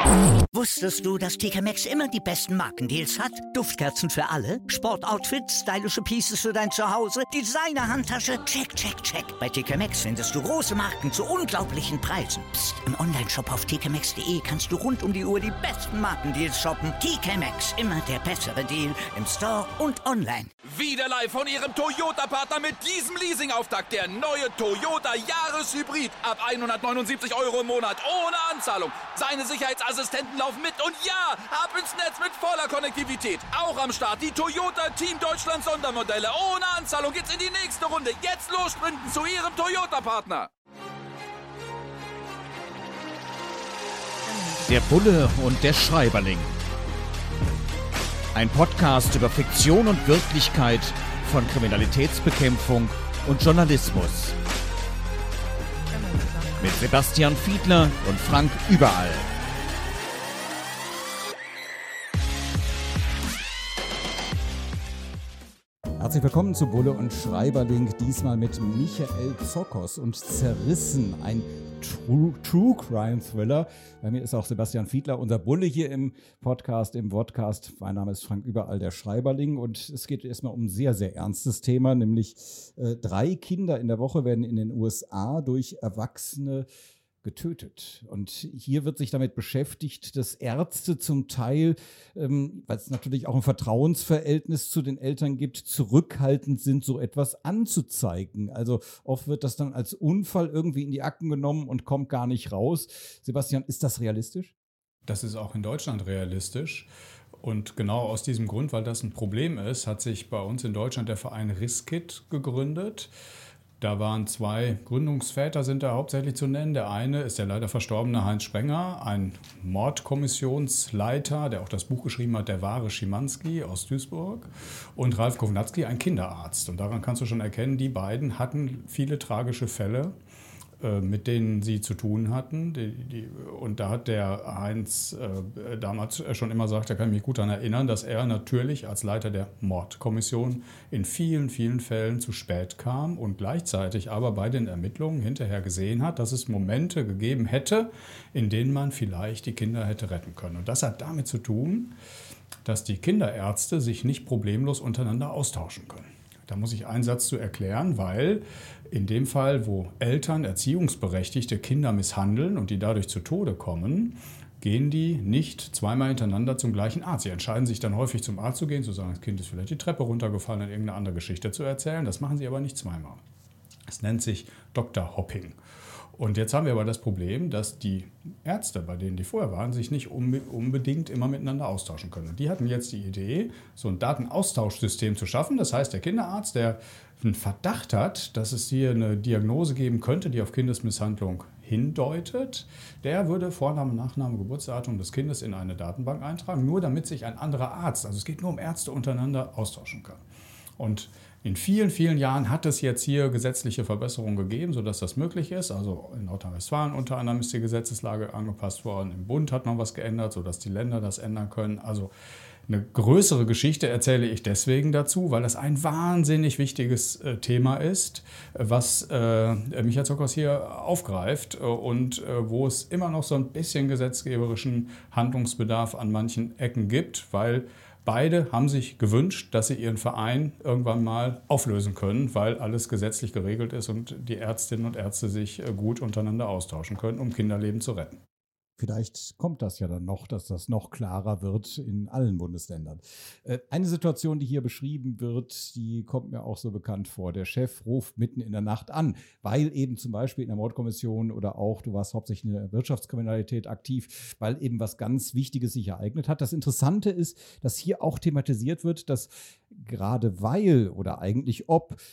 Wusstest du, dass TK Maxx immer die besten Markendeals hat? Duftkerzen für alle, Sportoutfits, stylische Pieces für dein Zuhause, Designer-Handtasche, check, check, check. Bei TK Maxx findest du große Marken zu unglaublichen Preisen. Psst. Im Onlineshop auf tkmaxx.de kannst du rund um die Uhr die besten Markendeals shoppen. TK Maxx, immer der bessere Deal im Store und online. Wieder live von Ihrem Toyota-Partner mit diesem Leasing-Auftakt. Der neue Toyota Jahreshybrid. Ab 179 € im Monat. Ohne Anzahlung. Seine Sicherheitsassistenten laufen mit. Und ja, ab ins Netz mit voller Konnektivität. Auch am Start die Toyota Team Deutschland Sondermodelle. Ohne Anzahlung geht's in die nächste Runde. Jetzt los sprinten zu Ihrem Toyota-Partner. Der Bulle und der Schreiberling. Ein Podcast über Fiktion und Wirklichkeit von Kriminalitätsbekämpfung und Journalismus. Mit Sebastian Fiedler und Frank Überall. Herzlich willkommen zu Bulle und Schreiberling, diesmal mit Michael Zokos und Zerrissen, ein True Crime Thriller. Bei mir ist auch Sebastian Fiedler, unser Bulle hier im Podcast, im Vodcast. Mein Name ist Frank Überall, der Schreiberling, und es geht erstmal um ein sehr, sehr ernstes Thema, nämlich 3 Kinder in der Woche werden in den USA durch Erwachsene getötet. Und hier wird sich damit beschäftigt, dass Ärzte zum Teil, weil es natürlich auch ein Vertrauensverhältnis zu den Eltern gibt, zurückhaltend sind, so etwas anzuzeigen. Also oft wird das dann als Unfall irgendwie in die Akten genommen und kommt gar nicht raus. Sebastian, ist das realistisch? Das ist auch in Deutschland realistisch. Und genau aus diesem Grund, weil das ein Problem ist, hat sich bei uns in Deutschland der Verein Riskit gegründet. Da waren 2 Gründungsväter, sind da hauptsächlich zu nennen. Der eine ist der leider verstorbene Heinz Sprenger, ein Mordkommissionsleiter, der auch das Buch geschrieben hat, Der wahre Schimanski aus Duisburg. Und Ralf Kovnatski, ein Kinderarzt. Und daran kannst du schon erkennen, die beiden hatten viele tragische Fälle, mit denen sie zu tun hatten. Und da hat der Heinz damals schon immer gesagt, da kann ich mich gut daran erinnern, dass er natürlich als Leiter der Mordkommission in vielen, vielen Fällen zu spät kam und gleichzeitig aber bei den Ermittlungen hinterher gesehen hat, dass es Momente gegeben hätte, in denen man vielleicht die Kinder hätte retten können. Und das hat damit zu tun, dass die Kinderärzte sich nicht problemlos untereinander austauschen können. Da muss ich einen Satz zu erklären, weil in dem Fall, wo Eltern erziehungsberechtigte Kinder misshandeln und die dadurch zu Tode kommen, gehen die nicht zweimal hintereinander zum gleichen Arzt. Sie entscheiden sich dann häufig zum Arzt zu gehen, zu sagen, das Kind ist vielleicht die Treppe runtergefallen und irgendeine andere Geschichte zu erzählen. Das machen sie aber nicht zweimal. Es nennt sich Dr. Hopping. Und jetzt haben wir aber das Problem, dass die Ärzte, bei denen die vorher waren, sich nicht unbedingt immer miteinander austauschen können. Und die hatten jetzt die Idee, so ein Datenaustauschsystem zu schaffen. Das heißt, der Kinderarzt, der einen Verdacht hat, dass es hier eine Diagnose geben könnte, die auf Kindesmisshandlung hindeutet, der würde Vorname, Nachname, Geburtsdatum des Kindes in eine Datenbank eintragen, nur damit sich ein anderer Arzt, also es geht nur um Ärzte untereinander, austauschen kann. Und in vielen, vielen Jahren hat es jetzt hier gesetzliche Verbesserungen gegeben, sodass das möglich ist. Also in Nordrhein-Westfalen unter anderem ist die Gesetzeslage angepasst worden. Im Bund hat man was geändert, sodass die Länder das ändern können. Also eine größere Geschichte erzähle ich deswegen dazu, weil das ein wahnsinnig wichtiges Thema ist, was Michael Zokos hier aufgreift und wo es immer noch so ein bisschen gesetzgeberischen Handlungsbedarf an manchen Ecken gibt, weil beide haben sich gewünscht, dass sie ihren Verein irgendwann mal auflösen können, weil alles gesetzlich geregelt ist und die Ärztinnen und Ärzte sich gut untereinander austauschen können, um Kinderleben zu retten. Vielleicht kommt das ja dann noch, dass das noch klarer wird in allen Bundesländern. Eine Situation, die hier beschrieben wird, die kommt mir auch so bekannt vor. Der Chef ruft mitten in der Nacht an, weil eben zum Beispiel in der Mordkommission oder auch, du warst hauptsächlich in der Wirtschaftskriminalität aktiv, weil eben was ganz Wichtiges sich ereignet hat. Das Interessante ist, dass hier auch thematisiert wird, dass gerade weil oder eigentlich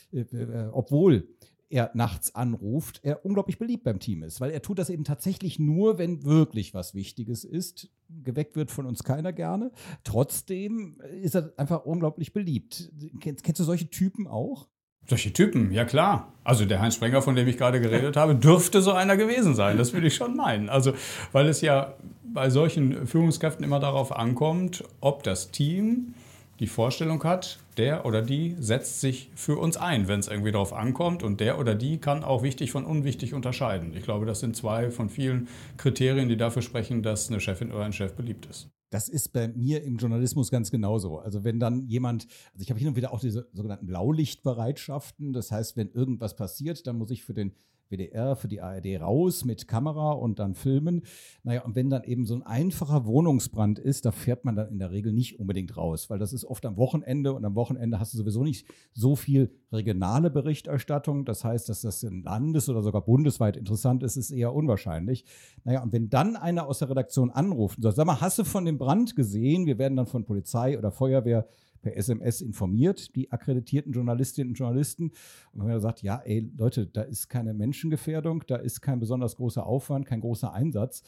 obwohl er nachts anruft, er unglaublich beliebt beim Team ist, weil er tut das eben tatsächlich nur, wenn wirklich was Wichtiges ist. Geweckt wird von uns keiner gerne. Trotzdem ist er einfach unglaublich beliebt. Kennst du solche Typen auch? Solche Typen, ja klar. Also der Heinz Sprenger, von dem ich gerade geredet habe, dürfte so einer gewesen sein. Das würde ich schon meinen. Also weil es ja bei solchen Führungskräften immer darauf ankommt, ob das Team die Vorstellung hat, der oder die setzt sich für uns ein, wenn es irgendwie darauf ankommt. Und der oder die kann auch wichtig von unwichtig unterscheiden. Ich glaube, das sind 2 von vielen Kriterien, die dafür sprechen, dass eine Chefin oder ein Chef beliebt ist. Das ist bei mir im Journalismus ganz genauso. Also wenn dann jemand, also ich habe hin und wieder auch diese sogenannten Blaulichtbereitschaften. Das heißt, wenn irgendwas passiert, dann muss ich für den WDR, für die ARD raus mit Kamera und dann filmen. Naja, und wenn dann eben so ein einfacher Wohnungsbrand ist, da fährt man dann in der Regel nicht unbedingt raus, weil das ist oft am Wochenende und am Wochenende hast du sowieso nicht so viel regionale Berichterstattung. Das heißt, dass das landes- oder sogar bundesweit interessant ist, ist eher unwahrscheinlich. Naja, und wenn dann einer aus der Redaktion anruft und sagt, sag mal, hast du von dem Brand gesehen? Wir werden dann von Polizei oder Feuerwehr per SMS informiert, die akkreditierten Journalistinnen und Journalisten. Und wenn man sagt, ja, ey, Leute, da ist keine Menschengefährdung, da ist kein besonders großer Aufwand, kein großer Einsatz.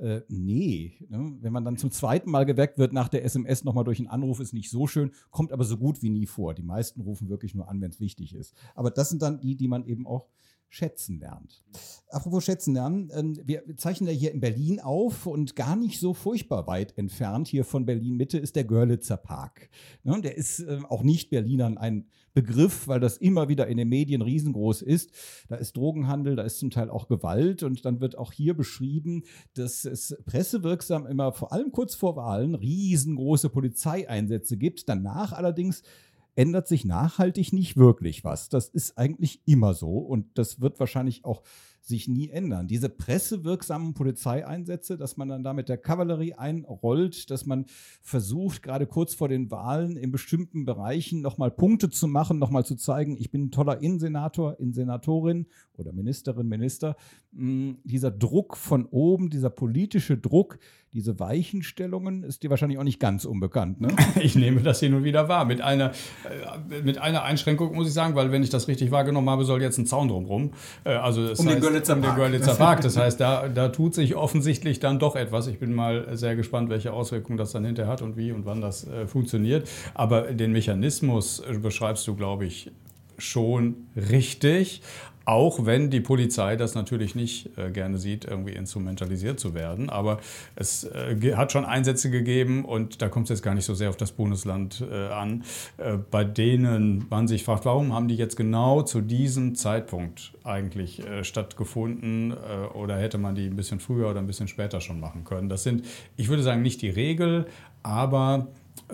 Nee, ne? Wenn man dann zum zweiten Mal geweckt wird nach der SMS nochmal durch einen Anruf, ist nicht so schön, kommt aber so gut wie nie vor. Die meisten rufen wirklich nur an, wenn es wichtig ist. Aber das sind dann die man eben auch schätzen lernt. Apropos schätzen lernen, wir zeichnen ja hier in Berlin auf und gar nicht so furchtbar weit entfernt hier von Berlin-Mitte ist der Görlitzer Park. Ne, der ist auch nicht Berlinern ein Begriff, weil das immer wieder in den Medien riesengroß ist. Da ist Drogenhandel, da ist zum Teil auch Gewalt und dann wird auch hier beschrieben, dass es pressewirksam immer, vor allem kurz vor Wahlen, riesengroße Polizeieinsätze gibt. Danach allerdings ändert sich nachhaltig nicht wirklich was. Das ist eigentlich immer so und das wird wahrscheinlich auch sich nie ändern. Diese pressewirksamen Polizeieinsätze, dass man dann da mit der Kavallerie einrollt, dass man versucht, gerade kurz vor den Wahlen in bestimmten Bereichen nochmal Punkte zu machen, nochmal zu zeigen, ich bin ein toller Innensenator, Innensenatorin oder Ministerin, Minister. Dieser Druck von oben, dieser politische Druck, diese Weichenstellungen, ist dir wahrscheinlich auch nicht ganz unbekannt, ne? Ich nehme das hin und wieder wahr. Mit einer Einschränkung, muss ich sagen, weil wenn ich das richtig wahrgenommen habe, soll jetzt ein Zaun drumherum. Also das heißt, den Görlitzer Park. Das heißt, da tut sich offensichtlich dann doch etwas. Ich bin mal sehr gespannt, welche Auswirkungen das dann hinterher hat und wie und wann das funktioniert. Aber den Mechanismus beschreibst du, glaube ich, schon richtig. Auch wenn die Polizei das natürlich nicht gerne sieht, irgendwie instrumentalisiert zu werden. Aber es hat schon Einsätze gegeben und da kommt es jetzt gar nicht so sehr auf das Bundesland an, bei denen man sich fragt, warum haben die jetzt genau zu diesem Zeitpunkt eigentlich stattgefunden oder hätte man die ein bisschen früher oder ein bisschen später schon machen können. Das sind, ich würde sagen, nicht die Regel, aber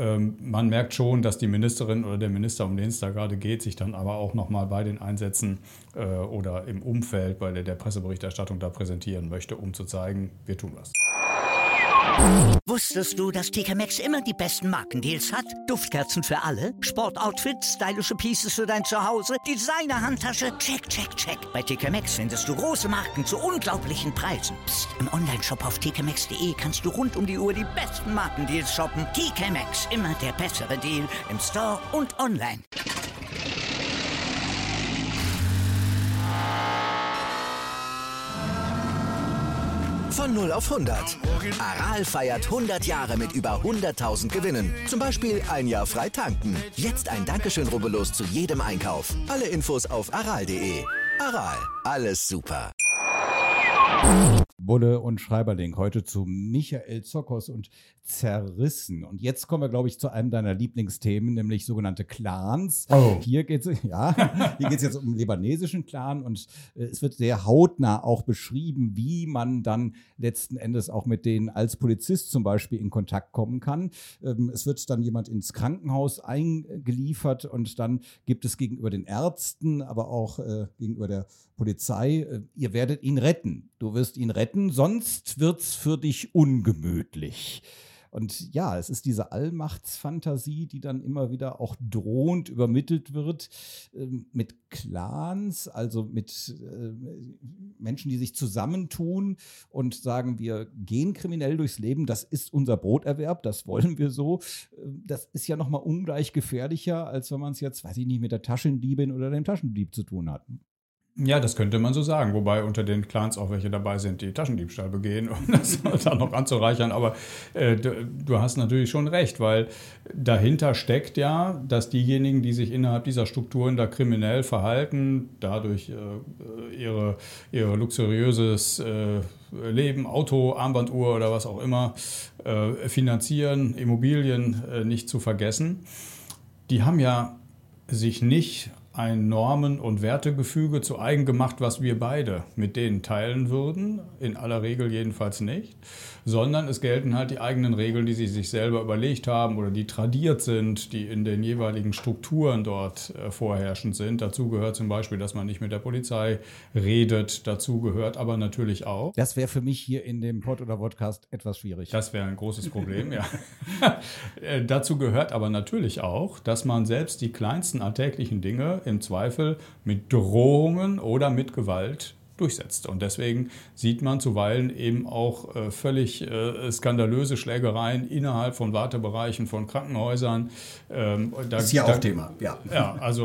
man merkt schon, dass die Ministerin oder der Minister, um den es da gerade geht, sich dann aber auch nochmal bei den Einsätzen oder im Umfeld bei der Presseberichterstattung da präsentieren möchte, um zu zeigen, wir tun was. Wusstest du, dass TK Maxx immer die besten Markendeals hat? Duftkerzen für alle, Sportoutfits, stylische Pieces für dein Zuhause, Designer-Handtasche, check, check, check. Bei TK Maxx findest du große Marken zu unglaublichen Preisen. Psst. Im Onlineshop auf tkmaxx.de kannst du rund um die Uhr die besten Markendeals shoppen. TK Maxx, immer der bessere Deal im Store und online. Von 0 auf 100. Aral feiert 100 Jahre mit über 100.000 Gewinnen. Zum Beispiel ein Jahr frei tanken. Jetzt ein Dankeschön, rubbellos zu jedem Einkauf. Alle Infos auf aral.de. Aral, alles super. Bulle und Schreiberling, heute zu Michael Zokos und Zerrissen. Und jetzt kommen wir, glaube ich, zu einem deiner Lieblingsthemen, nämlich sogenannte Clans. Oh. Hier geht es jetzt um den libanesischen Clan und es wird sehr hautnah auch beschrieben, wie man dann letzten Endes auch mit denen als Polizist zum Beispiel in Kontakt kommen kann. Es wird dann jemand ins Krankenhaus eingeliefert und dann gibt es gegenüber den Ärzten, aber auch gegenüber der Polizei, ihr werdet ihn retten. Du wirst ihn retten, sonst wird's für dich ungemütlich. Und ja, es ist diese Allmachtsfantasie, die dann immer wieder auch drohend übermittelt wird mit Clans, also mit Menschen, die sich zusammentun und sagen, wir gehen kriminell durchs Leben, das ist unser Broterwerb, das wollen wir so. Das ist ja nochmal ungleich gefährlicher, als wenn man es jetzt, weiß ich nicht, mit der Taschendiebin oder dem Taschendieb zu tun hat. Ja, das könnte man so sagen, wobei unter den Clans auch welche dabei sind, die Taschendiebstahl begehen, um das dann noch anzureichern. Aber du hast natürlich schon recht, weil dahinter steckt ja, dass diejenigen, die sich innerhalb dieser Strukturen da kriminell verhalten, dadurch ihr luxuriöses Leben, Auto, Armbanduhr oder was auch immer finanzieren, Immobilien nicht zu vergessen. Die haben ja sich nicht ein Normen- und Wertegefüge zu eigen gemacht, was wir beide mit denen teilen würden, in aller Regel jedenfalls nicht, sondern es gelten halt die eigenen Regeln, die sie sich selber überlegt haben oder die tradiert sind, die in den jeweiligen Strukturen dort vorherrschend sind. Dazu gehört zum Beispiel, dass man nicht mit der Polizei redet, dazu gehört aber natürlich auch. Das wäre für mich hier in dem Pod oder Podcast etwas schwierig. Das wäre ein großes Problem, ja. Dazu gehört aber natürlich auch, dass man selbst die kleinsten alltäglichen Dinge im Zweifel mit Drohungen oder mit Gewalt durchsetzt. Und deswegen sieht man zuweilen eben auch völlig skandalöse Schlägereien innerhalb von Wartebereichen von Krankenhäusern. Das ist hier auch Thema, ja. Ja, also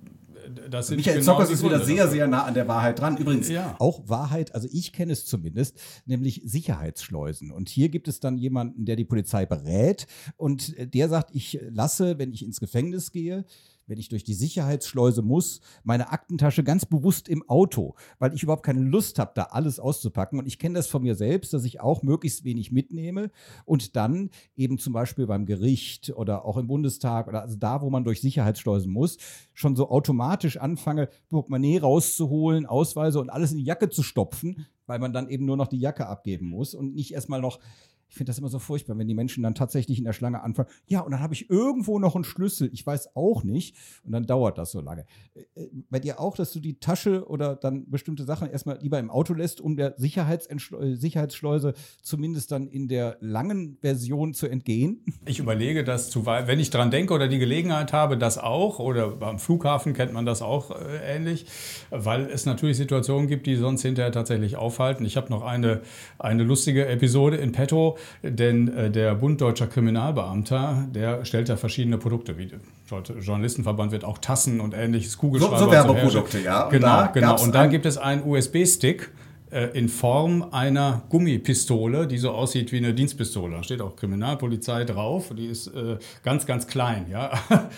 das sind Michael Zockers ist wieder sehr, sehr nah an der Wahrheit dran. Übrigens auch Wahrheit, also ich kenne es zumindest, nämlich Sicherheitsschleusen. Und hier gibt es dann jemanden, der die Polizei berät und der sagt, ich lasse, wenn ich ins Gefängnis gehe, wenn ich durch die Sicherheitsschleuse muss, meine Aktentasche ganz bewusst im Auto, weil ich überhaupt keine Lust habe, da alles auszupacken. Und ich kenne das von mir selbst, dass ich auch möglichst wenig mitnehme und dann eben zum Beispiel beim Gericht oder auch im Bundestag oder also da, wo man durch Sicherheitsschleusen muss, schon so automatisch anfange, Portemonnaie rauszuholen, Ausweise und alles in die Jacke zu stopfen, weil man dann eben nur noch die Jacke abgeben muss und nicht erstmal noch. Ich finde das immer so furchtbar, wenn die Menschen dann tatsächlich in der Schlange anfangen. Ja, und dann habe ich irgendwo noch einen Schlüssel. Ich weiß auch nicht. Und dann dauert das so lange. Bei dir auch, dass du die Tasche oder dann bestimmte Sachen erstmal lieber im Auto lässt, um der Sicherheitsschleuse zumindest dann in der langen Version zu entgehen? Ich überlege das zuweilen, wenn ich dran denke oder die Gelegenheit habe, das auch. Oder beim Flughafen kennt man das auch ähnlich. Weil es natürlich Situationen gibt, die sonst hinterher tatsächlich aufhalten. Ich habe noch eine lustige Episode in petto. Denn der Bund Deutscher Kriminalbeamter, der stellt ja verschiedene Produkte, wie der Journalistenverband wird auch Tassen und ähnliches, Kugelschreiber. So Werbeprodukte, ja. Genau. Und da gibt es einen USB-Stick in Form einer Gummipistole, die so aussieht wie eine Dienstpistole. Da steht auch Kriminalpolizei drauf. Die ist ganz, ganz klein, ja.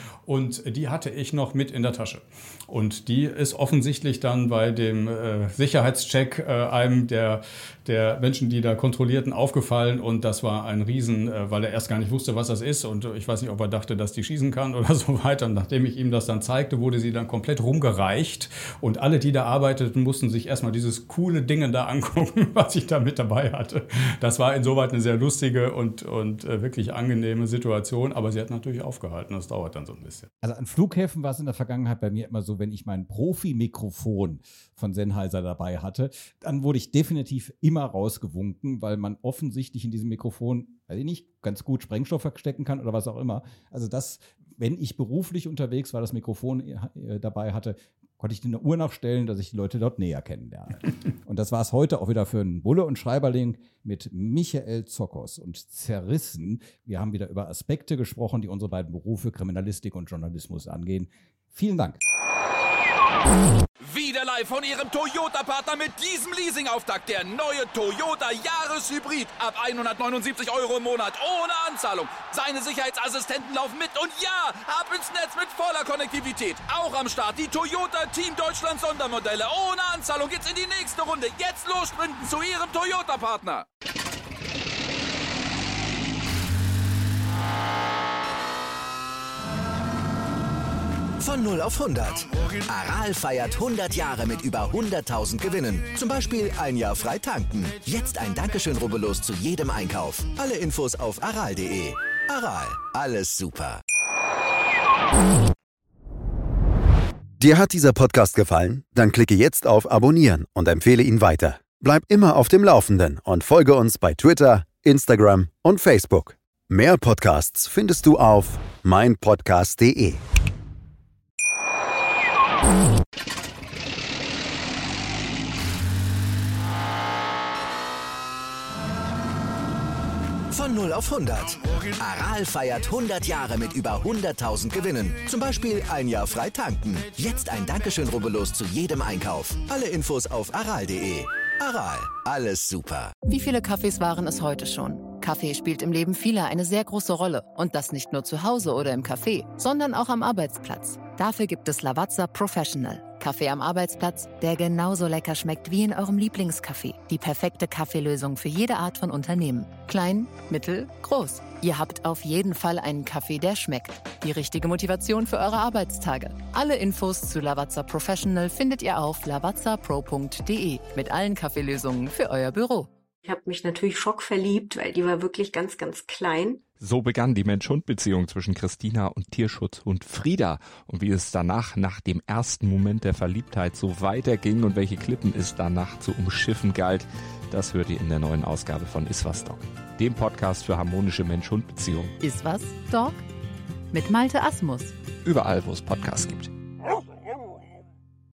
Und die hatte ich noch mit in der Tasche. Und die ist offensichtlich dann bei dem Sicherheitscheck einem der Menschen, die da kontrollierten, aufgefallen. Und das war ein Riesen, weil er erst gar nicht wusste, was das ist. Und ich weiß nicht, ob er dachte, dass die schießen kann oder so weiter. Und nachdem ich ihm das dann zeigte, wurde sie dann komplett rumgereicht. Und alle, die da arbeiteten, mussten sich erstmal dieses coole Ding da angucken, was ich da mit dabei hatte. Das war insoweit eine sehr lustige und wirklich angenehme Situation. Aber sie hat natürlich aufgehalten. Das dauert dann so ein bisschen. Also an Flughäfen war es in der Vergangenheit bei mir immer so, wenn ich mein Profi-Mikrofon von Sennheiser dabei hatte, dann wurde ich definitiv immer rausgewunken, weil man offensichtlich in diesem Mikrofon, weiß ich nicht, ganz gut Sprengstoff verstecken kann oder was auch immer. Also das, wenn ich beruflich unterwegs war, das Mikrofon dabei hatte, konnte ich eine Uhr nachstellen, dass ich die Leute dort näher kennenlerne. Und das war es heute auch wieder für einen Bulle und Schreiberling mit Michael Zockers und Zerrissen. Wir haben wieder über Aspekte gesprochen, die unsere beiden Berufe, Kriminalistik und Journalismus, angehen. Vielen Dank. Wieder live von Ihrem Toyota-Partner mit diesem Leasing-Auftakt. Der neue Toyota Jahreshybrid. Ab 179 € im Monat. Ohne Anzahlung. Seine Sicherheitsassistenten laufen mit. Und ja, ab ins Netz mit voller Konnektivität. Auch am Start die Toyota Team Deutschland Sondermodelle. Ohne Anzahlung geht's in die nächste Runde. Jetzt los sprinten zu Ihrem Toyota-Partner. Von 0 auf 100. Aral feiert 100 Jahre mit über 100.000 Gewinnen. Zum Beispiel ein Jahr frei tanken. Jetzt ein Dankeschön, rubbellos zu jedem Einkauf. Alle Infos auf aral.de. Aral, alles super. Dir hat dieser Podcast gefallen? Dann klicke jetzt auf Abonnieren und empfehle ihn weiter. Bleib immer auf dem Laufenden und folge uns bei Twitter, Instagram und Facebook. Mehr Podcasts findest du auf meinpodcast.de. Von 0 auf 100. Aral feiert 100 Jahre mit über 100.000 Gewinnen. Zum Beispiel ein Jahr frei tanken. Jetzt ein Dankeschön, rubbellos zu jedem Einkauf. Alle Infos auf aral.de. Aral, alles super. Wie viele Kaffees waren es heute schon? Kaffee spielt im Leben vieler eine sehr große Rolle. Und das nicht nur zu Hause oder im Café, sondern auch am Arbeitsplatz. Dafür gibt es Lavazza Professional. Kaffee am Arbeitsplatz, der genauso lecker schmeckt wie in eurem Lieblingscafé. Die perfekte Kaffeelösung für jede Art von Unternehmen. Klein, mittel, groß. Ihr habt auf jeden Fall einen Kaffee, der schmeckt. Die richtige Motivation für eure Arbeitstage. Alle Infos zu Lavazza Professional findet ihr auf lavazzapro.de mit allen Kaffeelösungen für euer Büro. Ich habe mich natürlich schockverliebt, weil die war wirklich ganz, ganz klein. So begann die Mensch-Hund-Beziehung zwischen Christina und Tierschutzhund Frieda. Und wie es danach, nach dem ersten Moment der Verliebtheit, so weiterging und welche Klippen es danach zu umschiffen galt, das hört ihr in der neuen Ausgabe von Iswas Dog, dem Podcast für harmonische Mensch-Hund-Beziehungen. Iswas Dog? Mit Malte Asmus. Überall, wo es Podcasts gibt.